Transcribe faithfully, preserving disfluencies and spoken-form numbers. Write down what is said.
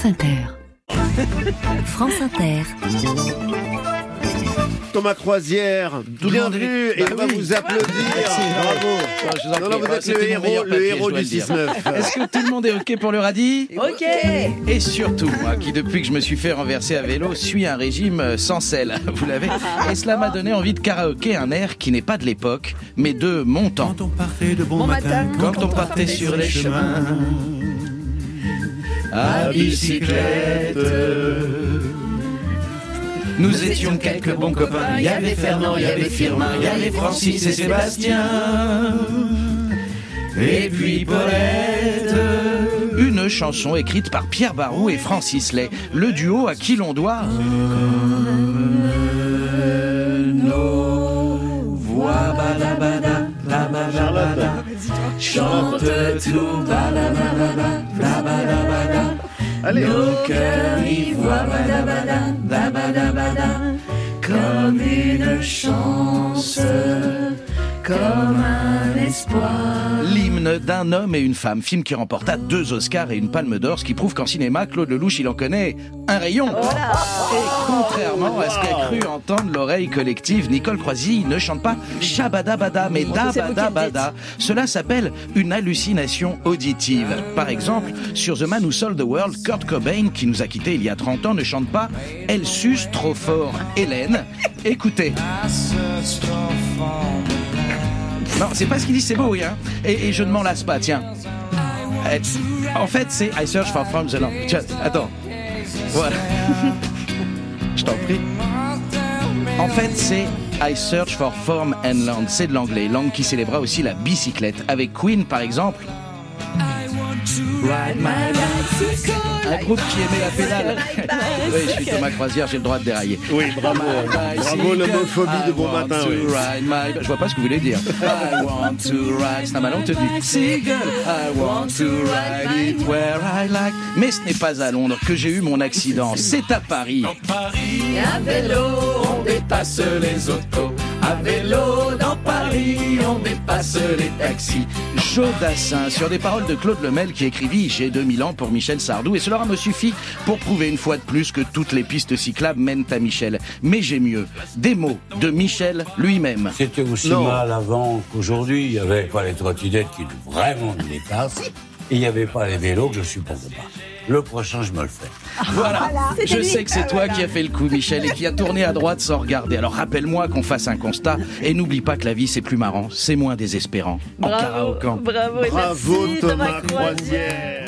France Inter. France Inter. Thomas Croisière, bienvenue, et on va vous applaudir. Bravo. Non, non, vous êtes le héros, le héros du six neuf. Est-ce que tout le monde est OK pour le radis ? OK. Et surtout, moi, qui depuis que je me suis fait renverser à vélo, suis un régime sans sel, vous l'avez. Et cela m'a donné envie de karaoké un air qui n'est pas de l'époque, mais de mon temps. Quand on partait de bon, Bon matin, matin. Quand on partait sur les chemins, à bicyclette. Nous étions quelques bons copains. Il y avait Fernand, il y avait Firmin, il y avait Francis et Sébastien. Et puis Paulette. Une chanson écrite par Pierre Barou et Francis Lay. Le duo à qui l'on doit nos voix badabada, badabada, chante tout badabada, badabada. Allez. Nos cœurs y voient badabada, badabada, comme une chance, comme un espoir. L'hymne d'un homme et une femme, film qui remporta deux Oscars et une Palme d'Or, ce qui prouve qu'en cinéma, Claude Lelouch, il en connaît un rayon. Et contrairement à ce qu'a cru entendre l'oreille collective, Nicole Croisille ne chante pas Shabadabada, mais Dabadabada. Cela s'appelle une hallucination auditive. Par exemple, sur The Man Who Sold the World, Kurt Cobain, qui nous a quittés il y a trente ans, ne chante pas Elle suce trop fort Hélène. Écoutez. Non, c'est pas ce qu'il dit, c'est beau, oui, hein. Et, et je ne m'en lasse pas, tiens. Euh, En fait, c'est I search for from the land. Tiens, attends. Voilà. Je t'en prie. En fait, c'est I search for form and land. C'est de l'anglais, langue qui célébra aussi la bicyclette. Avec Queen, par exemple. Ride my bicycle. Un groupe qui aimait la pédale. Oui, je suis Thomas Croisière, j'ai le droit de dérailler. Oui, bravo. Bravo l'homophobie de bon matin. Oui. Ride my... Je vois pas ce que vous voulez dire. I want to ride. C'est un ballon tenu. Seagull. I want to ride it where I like. Mais ce n'est pas à Londres que j'ai eu mon accident. C'est à Paris. Et à vélo, on dépasse les autos. À vélo dans Paris, on dépasse les taxis. Joe Dassin, sur des paroles de Claude Lemel qui écrivit J'ai deux mille ans pour Michel Sardou. Et cela me suffit pour prouver une fois de plus que toutes les pistes cyclables mènent à Michel. Mais j'ai mieux. Des mots de Michel lui-même. C'était aussi Non. mal avant qu'aujourd'hui. Il n'y avait pas les trottinettes qui vraiment nous dépassent. Et il n'y avait pas les vélos que je supporte pas. Le prochain, je me le fais. Voilà, je lui. sais que c'est toi qui as fait le coup, Michel, et qui a tourné à droite sans regarder. Alors rappelle-moi qu'on fasse un constat, et n'oublie pas que la vie c'est plus marrant, c'est moins désespérant. En Bravo, karaokan. bravo, et Bravo merci Thomas Thomas Croisière. Croisière.